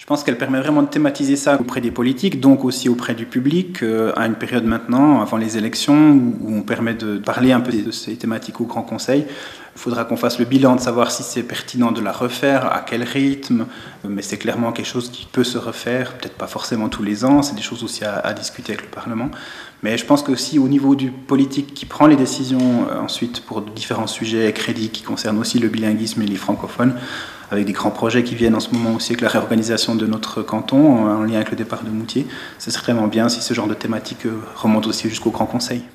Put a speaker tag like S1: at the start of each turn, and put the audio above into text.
S1: pense qu'elle permet vraiment de thématiser ça auprès des politiques, donc aussi auprès du public, à une période maintenant, avant les élections, où on permet de parler un peu de ces thématiques au Grand Conseil. Il faudra qu'on fasse le bilan de savoir si c'est pertinent de la refaire, à quel rythme, mais c'est clairement quelque chose qui peut se refaire, peut-être pas forcément tous les ans, c'est des choses aussi à discuter avec le Parlement. Mais je pense qu'aussi au niveau du politique qui prend les décisions ensuite pour différents sujets crédits qui concernent aussi le bilinguisme et les francophones, avec des grands projets qui viennent en ce moment aussi avec la réorganisation de notre canton en lien avec le départ de Moutier, ce serait vraiment bien si ce genre de thématique remonte aussi jusqu'au Grand Conseil.